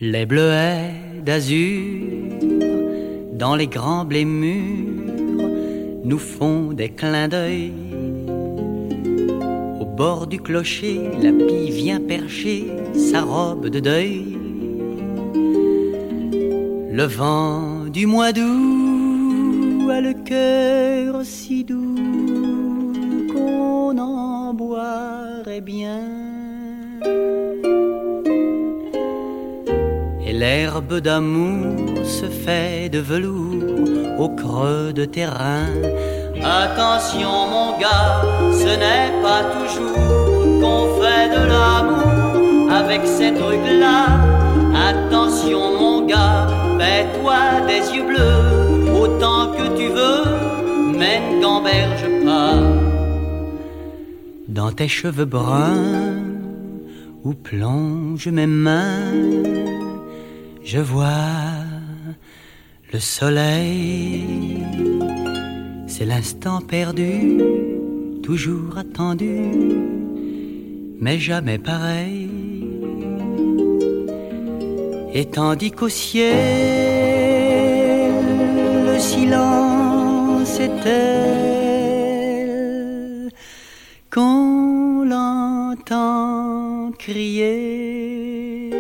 Les bleuets d'azur dans les grands blés mûrs nous font des clins d'œil. Au bord du clocher, la pie vient percher sa robe de deuil. Le vent du mois d'août a le cœur si doux qu'on en boirait bien. Et l'herbe d'amour se fait de velours au creux de terrain. Attention mon gars, ce n'est pas toujours qu'on fait de l'amour avec ces trucs-là. Attention mon gars, fais-toi des yeux bleus autant que tu veux, mais ne gamberge pas. Dans tes cheveux bruns où plongent mes mains, je vois le soleil. C'est l'instant perdu, toujours attendu, mais jamais pareil. Et tandis qu'au ciel, le silence est tel qu'on l'entend crier.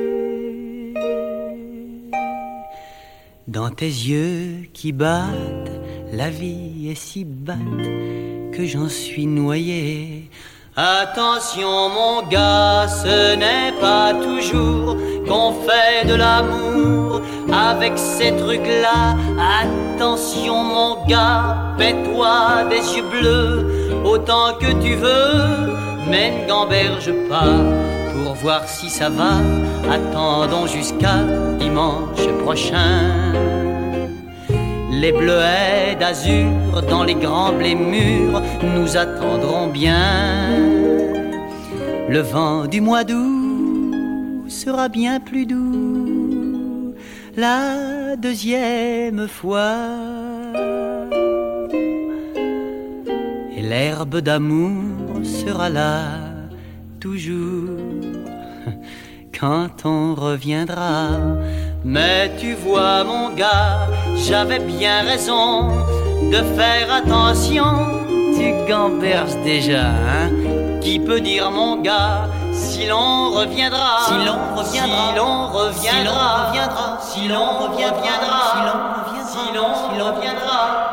Dans tes yeux qui battent, la vie est si batte que j'en suis noyé. Attention mon gars, ce n'est pas toujours qu'on fait de l'amour avec ces trucs-là. Attention mon gars, fais-toi des yeux bleus autant que tu veux, mais ne gamberge pas. Pour voir si ça va, attendons jusqu'à dimanche prochain. Les bleuets d'azur dans les grands blés mûrs nous attendront bien. Le vent du mois d'août sera bien plus doux la deuxième fois. Et l'herbe d'amour sera là toujours quand on reviendra. Mais tu vois mon gars, j'avais bien raison de faire attention. Tu gamberges déjà, hein? Qui peut dire mon gars si l'on reviendra? Si l'on reviendra, si l'on reviendra, si l'on reviendra, si l'on reviendra, si l'on reviendra.